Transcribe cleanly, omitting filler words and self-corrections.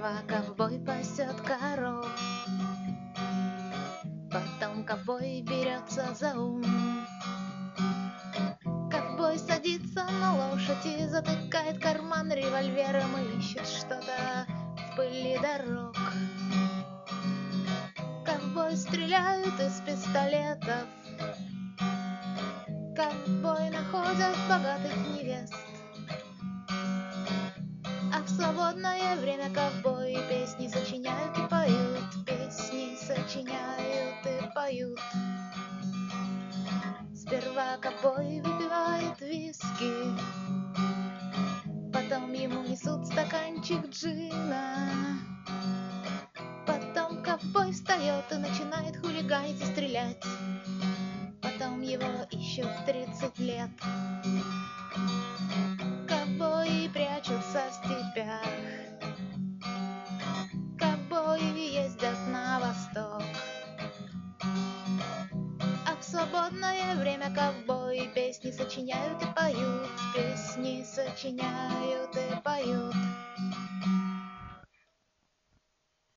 Сперва ковбой пасет коров, потом ковбой берется за ум. Ковбой садится на лошадь и затыкает карман револьвером и ищет что-то в пыли дорог. Ковбой стреляют из пистолетов, ковбой находят богатых невест. А в свободное время ковбои песни сочиняют и поют, песни сочиняют и поют. Сперва ковбой выпивает виски, потом ему несут стаканчик джина. Потом ковбой встает и начинает хулиганить и стрелять. Потом его ищут 30 лет. Ковбои прячутся в степях, ковбои ездят на восток. А в свободное время ковбои песни сочиняют и поют, песни сочиняют и поют.